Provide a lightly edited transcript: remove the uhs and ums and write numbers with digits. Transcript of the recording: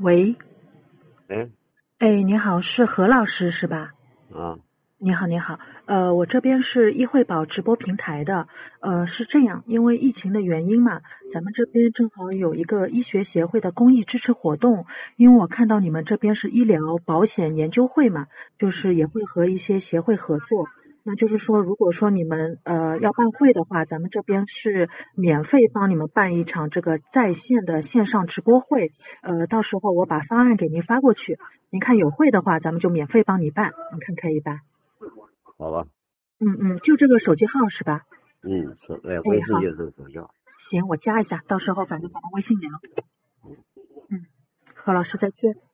喂， 哎， 哎，你好，是何老师是吧？ 啊， 你好，你好，我这边是医惠宝直播平台的，是这样，因为疫情的原因嘛，咱们这边正好有一个医学协会的公益支持活动，因为我看到你们这边是医疗保险研究会嘛，就是也会和一些协会合作，那就是说，如果说你们要办会的话，咱们这边是免费帮你们办一场这个在线的线上直播会，到时候我把方案给您发过去，您看有会的话，咱们就免费帮你办，您看可以吧？ 好吧， 就这个手机号是吧？ 哎， 哎，好， 微信就是手机号。 行，我加一下，到时候反正咱们微信聊。何老师再见。